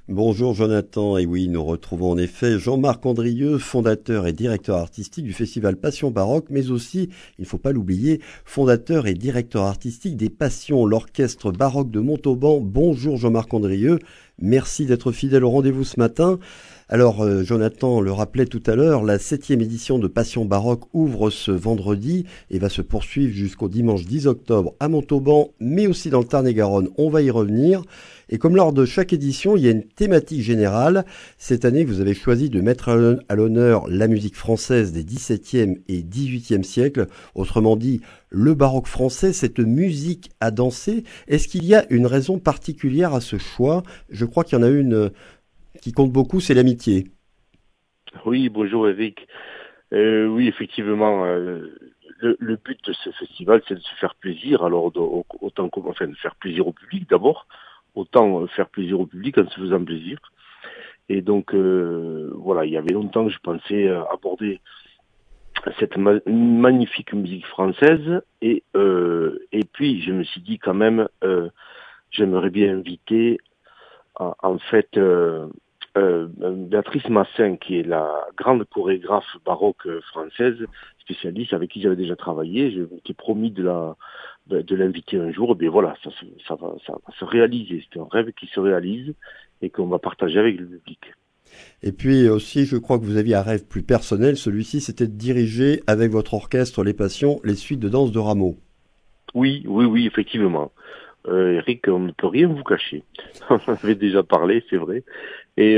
Bonjour Jonathan, et oui, nous retrouvons en effet Jean-Marc Andrieux, fondateur et directeur artistique du Festival Passion Baroque, mais aussi, il ne faut pas l'oublier, fondateur et directeur artistique des Passions, l'orchestre baroque de Montauban. Bonjour Jean-Marc Andrieux, merci d'être fidèle au rendez-vous ce matin. Alors Jonathan le rappelait tout à l'heure, la 7e édition de Passion Baroque ouvre ce vendredi et va se poursuivre jusqu'au dimanche 10 octobre à Montauban, mais aussi dans le Tarn-et-Garonne, on va y revenir. Et comme lors de chaque édition, il y a une thématique générale. Cette année, vous avez choisi de mettre à l'honneur la musique française des XVIIe et XVIIIe siècles. Autrement dit, le baroque français, cette musique à danser. Est-ce qu'il y a une raison particulière à ce choix? Je crois qu'il y en a une qui compte beaucoup, c'est l'amitié. Oui, bonjour Eric. Oui, effectivement, le but de ce festival, c'est de se faire plaisir. Alors, enfin, de faire plaisir au public d'abord, autant faire plaisir au public en se faisant plaisir. Et donc, voilà, il y avait longtemps que je pensais aborder cette magnifique musique française. Et puis, je me suis dit quand même, j'aimerais bien inviter, en fait, Béatrice Massin, qui est la grande chorégraphe baroque française, spécialiste avec qui j'avais déjà travaillé. Je m'étais promis de l'inviter un jour. Et bien voilà, ça va se réaliser. C'est un rêve qui se réalise et qu'on va partager avec le public. Et puis aussi, je crois que vous aviez un rêve plus personnel. Celui-ci, c'était de diriger avec votre orchestre Les Passions les suites de danse de Rameau. Oui, oui, oui, effectivement. Eric, on ne peut rien vous cacher. On en avait déjà parlé, c'est vrai. Et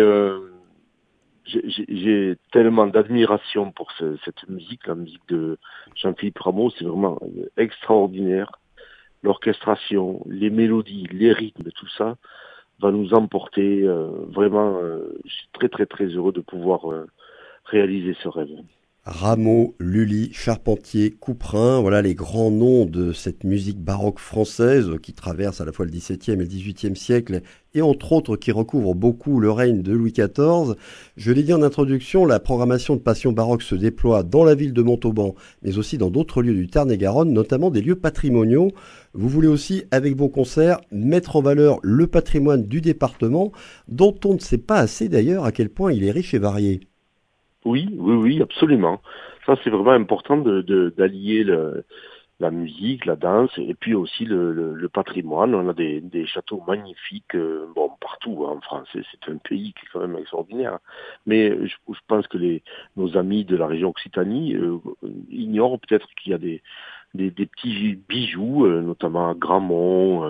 j'ai tellement d'admiration pour cette musique, la musique de Jean-Philippe Rameau, c'est vraiment extraordinaire. L'orchestration, les mélodies, les rythmes, tout ça va nous emporter. Vraiment, je suis très très très heureux de pouvoir réaliser ce rêve. Rameau, Lully, Charpentier, Couperin, voilà les grands noms de cette musique baroque française qui traverse à la fois le XVIIe et le XVIIIe siècle et entre autres qui recouvre beaucoup le règne de Louis XIV. Je l'ai dit en introduction, la programmation de Passion baroque se déploie dans la ville de Montauban, mais aussi dans d'autres lieux du Tarn-et-Garonne, notamment des lieux patrimoniaux. Vous voulez aussi, avec vos concerts, mettre en valeur le patrimoine du département, dont on ne sait pas assez d'ailleurs à quel point il est riche et varié. Oui, oui, oui, absolument. Ça, c'est vraiment important d'allier la musique, la danse, et puis aussi le patrimoine. On a des châteaux magnifiques, bon, partout hein, en France. C'est un pays qui est quand même extraordinaire. Mais je pense que nos amis de la région Occitanie ignorent peut-être qu'il y a des petits bijoux, notamment à Gramont,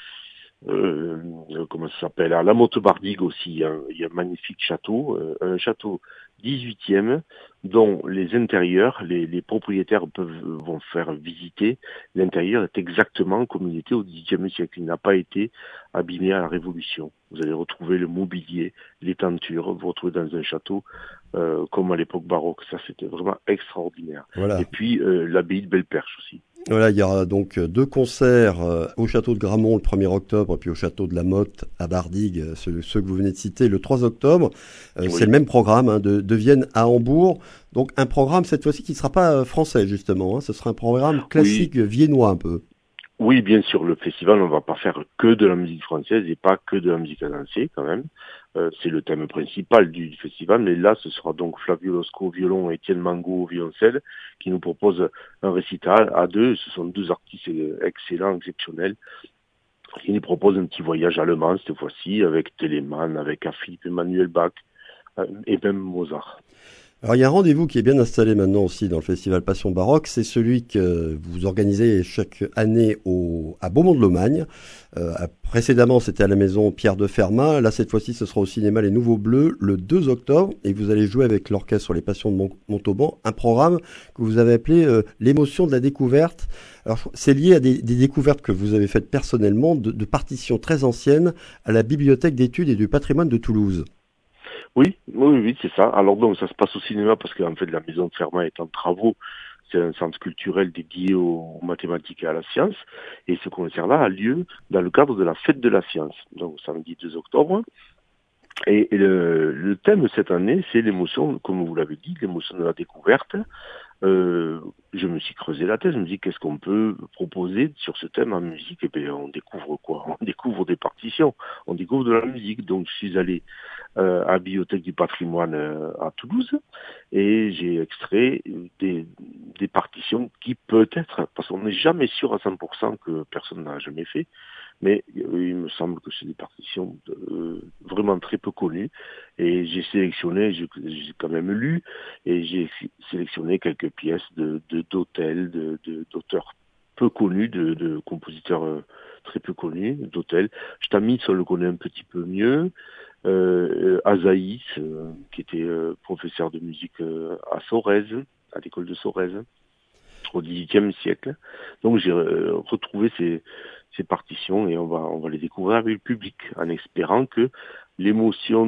comment ça s'appelle, à la Motte-Bardigue aussi, hein. Il y a un magnifique château, un château 18e, dont les intérieurs, les propriétaires vont faire visiter. L'intérieur est exactement comme il était au XVIIIe siècle. Il n'a pas été abîmé à la Révolution. Vous allez retrouver le mobilier, les tentures, vous retrouvez dans un château comme à l'époque baroque. Ça, c'était vraiment extraordinaire. Et Voilà. puis l'abbaye de Belle-Perche aussi. Voilà, il y aura donc deux concerts au château de Gramont le 1er octobre, puis au château de la Motte à Bardigue, ceux que vous venez de citer, le 3 octobre. C'est le Oui. même programme hein, de Vienne à Hambourg. Donc un programme cette fois-ci qui ne sera pas français justement. Hein, ce sera un programme Oui, classique viennois un peu. oui, bien sûr, le festival, on va pas faire que de la musique française et pas que de la musique à danser quand même. C'est le thème principal du festival, mais là, ce sera donc Flavio Losco au violon et Étienne Mango au violoncelle qui nous propose un récital à deux. Ce sont deux artistes excellents, exceptionnels, qui nous proposent un petit voyage allemand cette fois-ci avec Telemann, avec Philippe Emmanuel Bach et même Mozart. Alors il y a un rendez-vous qui est bien installé maintenant aussi dans le festival Passion Baroque, c'est celui que vous organisez chaque année à Beaumont-de-Lomagne. Précédemment c'était à la maison Pierre de Fermat, là cette fois-ci ce sera au cinéma Les Nouveaux Bleus le 2 octobre et vous allez jouer avec l'orchestre sur les Passions de Montauban, un programme que vous avez appelé l'émotion de la découverte. Alors c'est lié à des découvertes que vous avez faites personnellement de partitions très anciennes à la Bibliothèque d'études et du patrimoine de Toulouse. Oui, oui, oui, c'est ça. Alors donc ça se passe au cinéma parce qu'en fait la maison de Fermat est en travaux. C'est un centre culturel dédié aux mathématiques et à la science. Et ce concert-là a lieu dans le cadre de la fête de la science, donc samedi 2 octobre. Et le thème de cette année, c'est l'émotion, comme vous l'avez dit, l'émotion de la découverte, je me suis creusé la tête, je me dis qu'est-ce qu'on peut proposer sur ce thème en musique? Et bien on découvre quoi? On découvre des partitions, on découvre de la musique. Donc je suis allé à la Bibliothèque du Patrimoine à Toulouse et j'ai extrait des partitions qui peut-être, parce qu'on n'est jamais sûr à 100% que personne n'a jamais fait, mais il me semble que c'est des partitions vraiment très peu connues. Et j'ai sélectionné, j'ai quand même lu, et j'ai sélectionné quelques pièces d'Hôtel, d'auteurs peu connus, de compositeurs très peu connus, d'Hôtel. Stamitz, on le connaît un petit peu mieux. Azaïs, qui était professeur de musique à Sorèze, à l'école de Sorèze, au XVIIIe siècle. Donc j'ai retrouvé ces partitions et on va les découvrir avec le public, en espérant que l'émotion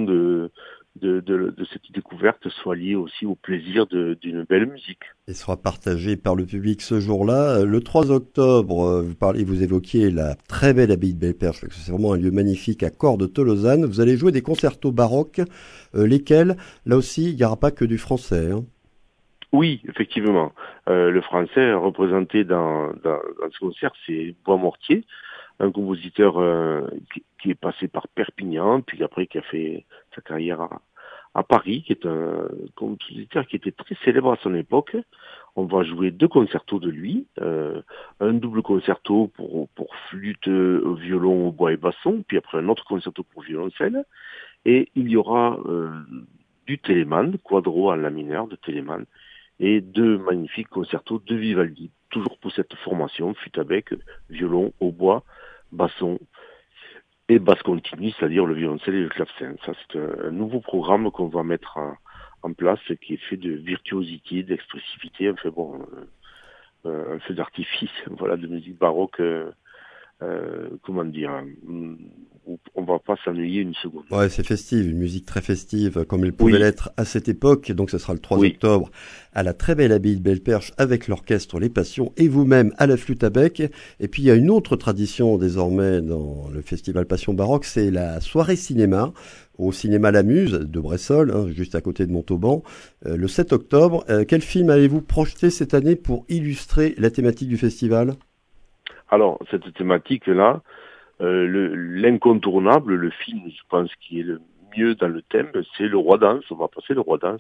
de cette découverte soit liée aussi au plaisir d'une belle musique. Et sera partagé par le public ce jour-là. Le 3 octobre, vous évoquiez la très belle abbaye de Belle-Perche, parce que c'est vraiment un lieu magnifique à Cor de Tolosane. Vous allez jouer des concertos baroques, lesquels, là aussi, il n'y aura pas que du français, hein. Oui, effectivement. Le français représenté dans ce concert, c'est Boismortier, un compositeur qui est passé par Perpignan, puis après qui a fait sa carrière à Paris, qui est un compositeur qui était très célèbre à son époque. On va jouer deux concertos de lui, un double concerto pour flûte, violon, bois et basson, puis après un autre concerto pour violoncelle, et il y aura du Telemann, quadro en la mineur de Telemann, et deux magnifiques concertos de Vivaldi, toujours pour cette formation, flûte à bec, violon, hautbois, basson et basse continue, c'est-à-dire le violoncelle et le clavecin. Ça, c'est un nouveau programme qu'on va mettre en place, qui est fait de virtuosité, d'expressivité, enfin bon, un feu d'artifice, voilà, de musique baroque, comment dire, on va pas s'ennuyer une seconde. Ouais, c'est festive, une musique très festive, comme elle pouvait Oui, l'être à cette époque. Donc, ce sera le 3 oui. octobre à la très belle abbaye de Belle-Perche avec l'orchestre Les Passions et vous-même à la flûte à bec. Et puis, il y a une autre tradition désormais dans le festival Passion Baroque, c'est la soirée cinéma au cinéma La Muse de Bressol, hein, juste à côté de Montauban, le 7 octobre. Quel film allez-vous projeter cette année pour illustrer la thématique du festival? Alors, cette thématique-là, l'incontournable, le film, je pense, qui est le mieux dans le thème, c'est Le Roi Danse. On va passer Le Roi Danse.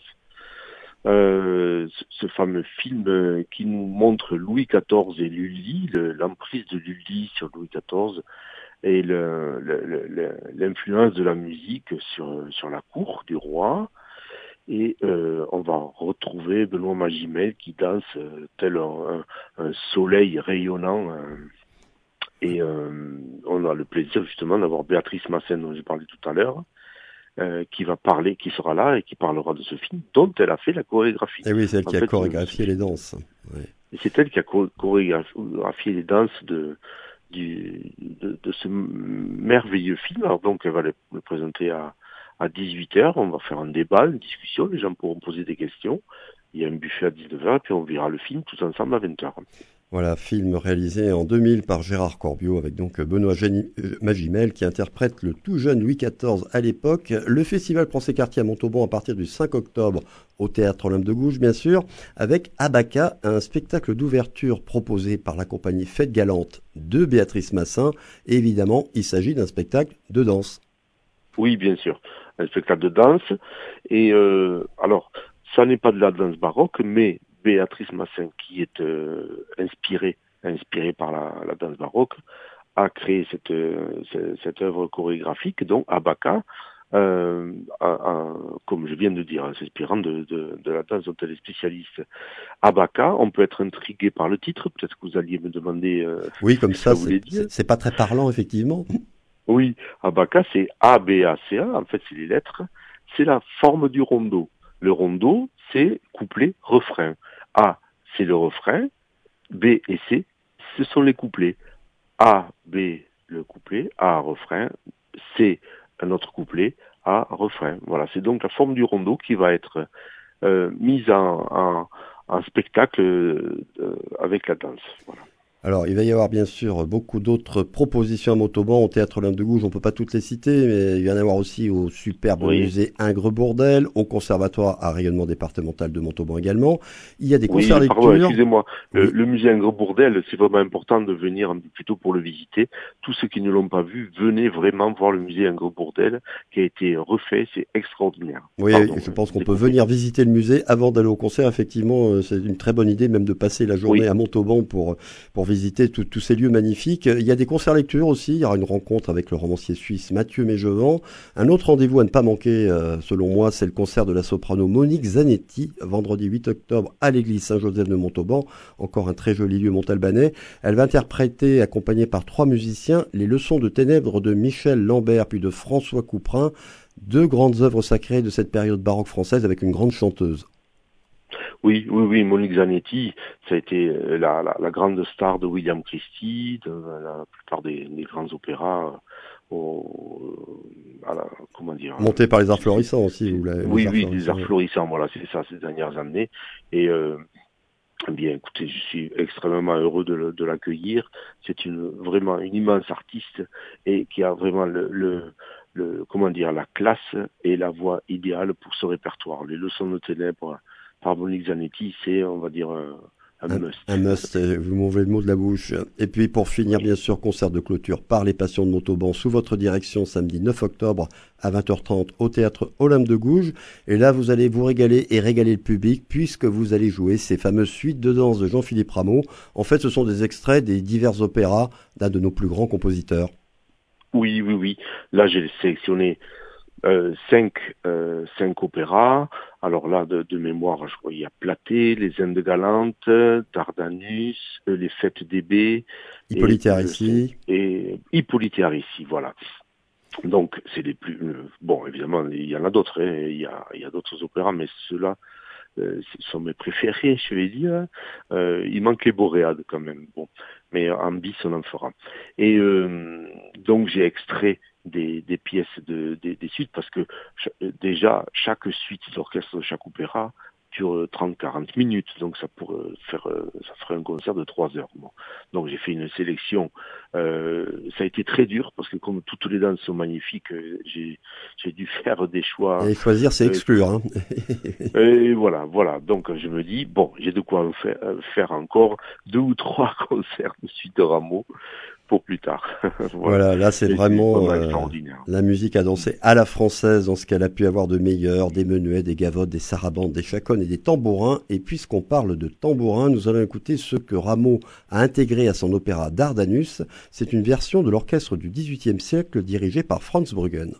Ce fameux film qui nous montre Louis XIV et Lully, l'emprise de Lully sur Louis XIV et l'influence de la musique sur la cour du roi. Et on va retrouver Benoît Magimel qui danse tel un soleil rayonnant. Et on a le plaisir justement d'avoir Béatrice Massin, dont j'ai parlé tout à l'heure, qui va parler, qui sera là et qui parlera de ce film, dont elle a fait la chorégraphie. Eh oui, c'est elle En qui a fait, chorégraphié les danses. Ouais. et c'est elle qui a chorégraphié les danses de ce merveilleux film. Alors donc, elle va le présenter à 18h. On va faire un débat, une discussion. Les gens pourront poser des questions. Il y a un buffet à 19h, puis on verra le film tous ensemble à 20h. Voilà, film réalisé en 2000 par Gérard Corbiot avec donc Benoît Magimel qui interprète le tout jeune Louis XIV à l'époque. Le festival prend ses quartiers à Montauban à partir du 5 octobre au Théâtre Olympe de Gouges, bien sûr, avec Abaca, un spectacle d'ouverture proposé par la compagnie Fête Galante de Béatrice Massin. Et évidemment, il s'agit d'un spectacle de danse. Oui, bien sûr, un spectacle de danse. Et alors, ça n'est pas de la danse baroque, mais Béatrice Massin, qui est inspirée par la danse baroque, a créé cette œuvre chorégraphique, donc Abaca, comme je viens de dire, en s'inspirant de la danse dont elle est spécialiste. Abaca, on peut être intrigué par le titre, peut-être que vous alliez me demander Oui, ce comme que ça ça, voulait dire. c'est pas très parlant, effectivement. Oui, Abaca, c'est A-B-A-C-A, en fait, c'est les lettres. C'est la forme du rondeau. Le rondeau, c'est couplet-refrain. A, c'est le refrain. B et C, ce sont les couplets. A, B, le couplet. A, refrain. C, un autre couplet. A, refrain. Voilà, c'est donc la forme du rondeau qui va être mise en spectacle avec la danse. Voilà. Alors, il va y avoir bien sûr beaucoup d'autres propositions à Montauban, au Théâtre Olympe de Gouges, on peut pas toutes les citer, mais il va y en avoir aussi au superbe Oui, musée Ingres-Bourdelle, au Conservatoire à rayonnement départemental de Montauban également. Il y a des concerts oui, pardon, lecture. excusez-moi. Oui. Le musée Ingres-Bourdelle, c'est vraiment important de venir un peu plus tôt pour le visiter. Tous ceux qui ne l'ont pas vu, venez vraiment voir le musée Ingres-Bourdelle qui a été refait, c'est extraordinaire. Oui, Pardon, je pense je qu'on vous ai peut coupé. venir visiter le musée avant d'aller au concert. Effectivement, c'est une très bonne idée, même de passer la journée Oui, à Montauban pour visiter tous ces lieux magnifiques. Il y a des concerts lecture aussi. Il y aura une rencontre avec le romancier suisse Mathieu Mégevant. Un autre rendez-vous à ne pas manquer, selon moi, c'est le concert de la soprano Monique Zanetti, vendredi 8 octobre à l'église Saint-Joseph de Montauban. Encore un très joli lieu montalbanais. Elle va interpréter, accompagnée par 3 musiciens, les leçons de ténèbres de Michel Lambert puis de François Couperin. Deux grandes œuvres sacrées de cette période baroque française avec une grande chanteuse. oui, oui, oui, Monique Zanetti, ça a été la grande star de William Christie, de la plupart des grands opéras, comment dire, Montée par les arts florissants aussi, ou les oui, arts oui, des florissants. arts florissants, voilà, c'est ça, ces dernières années. Et bien, écoutez, je suis extrêmement heureux de l'accueillir. C'est vraiment une immense artiste et qui a vraiment comment dire, la classe et la voix idéale pour ce répertoire. Les leçons de ténèbres par Monique Zanetti, c'est, on va dire, un must. Un must, vous m'enlevez le mot de la bouche. Et puis pour finir, Oui. bien sûr, concert de clôture par les Passions de Montauban sous votre direction samedi 9 octobre à 20h30 au théâtre Olympe de Gouges. Et là, vous allez vous régaler et régaler le public puisque vous allez jouer ces fameuses suites de danse de Jean-Philippe Rameau. En fait, ce sont des extraits des divers opéras d'un de nos plus grands compositeurs. Oui, oui, oui. Là, j'ai sélectionné cinq opéras. Alors là, de mémoire, je crois il y a Platée, Les Indes galantes, Dardanus, Les Fêtes des Baies Hippolyte ici. et Hippolyte et Aricie, voilà. Donc, c'est les plus... bon, évidemment, il y en a d'autres, hein, il y a d'autres opéras, mais ceux-là, ce sont mes préférés, je vais dire. Il manque les Boréades quand même. Bon, mais en bis, on en fera. Et donc, j'ai extrait des pièces des suites parce que déjà, chaque suite d'orchestre de chaque opéra dure 30-40 minutes, donc ça pourrait faire, ça ferait un concert de 3 heures. Bon. Donc j'ai fait une sélection. Ça a été très dur parce que comme toutes les danses sont magnifiques, j'ai dû faire des choix. Et choisir, c'est exclure. Hein. Et voilà, voilà. Donc je me dis bon, j'ai de quoi faire encore 2 ou 3 concerts de suite de Rameau pour plus tard. Voilà. Voilà, là c'est Et c'est vraiment vraiment extraordinaire. la musique à danser à la française dans ce qu'elle a pu avoir de meilleur, des menuets, des gavottes, des sarabandes, des chaconnes et des tambourins. Et puisqu'on parle de tambourins, nous allons écouter ce que Rameau a intégré à son opéra Dardanus. C'est une version de l'orchestre du XVIIIe siècle dirigé par Franz Bruggen.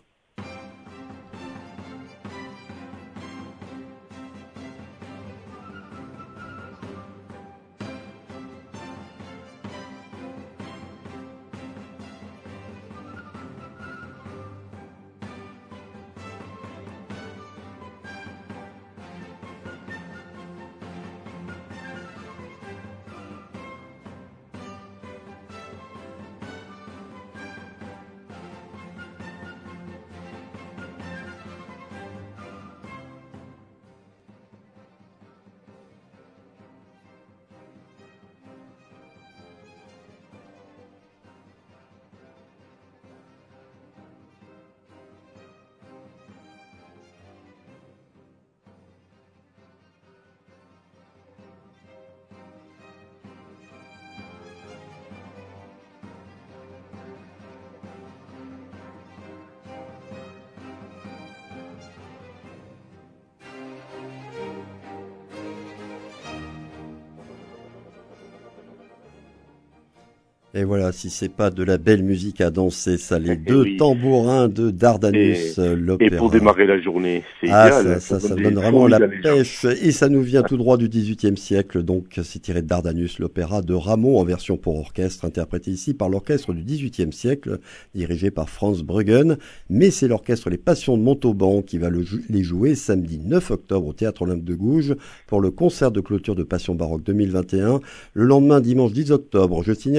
Et voilà, si c'est pas de la belle musique à danser, ça, les Et deux oui. tambourins de Et, Dardanus, et pour l'opéra. démarrer la journée, c'est Ah, idéal. ça Donne donne des vraiment fourmis la dans les jambes. pêche. Et ça nous vient tout droit du XVIIIe siècle. Donc, c'est tiré de Dardanus, l'opéra de Rameau en version pour orchestre, interprété ici par l'orchestre du XVIIIe siècle, dirigé par Franz Bruggen. Mais c'est l'orchestre Les Passions de Montauban qui va les jouer samedi 9 octobre au Théâtre Olympe de Gouges pour le concert de clôture de Passion baroque 2021. Le lendemain, dimanche 10 octobre, je signale aussi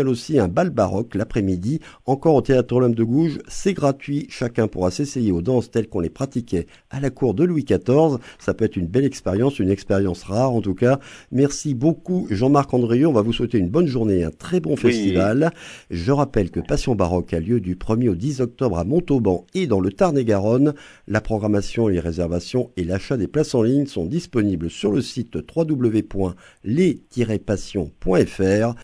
un bal baroque l'après-midi, encore au Théâtre Olympe de Gouges. C'est gratuit, chacun pourra s'essayer aux danses telles qu'on les pratiquait à la cour de Louis XIV. Ça peut être une belle expérience, une expérience rare en tout cas. Merci beaucoup Jean-Marc Andrieux, on va vous souhaiter une bonne journée, un très bon festival. Je rappelle que Passion Baroque a lieu du 1er au 10 octobre à Montauban et dans le Tarn-et-Garonne. La programmation, les réservations et l'achat des places en ligne sont disponibles sur le site www.les-passions.fr.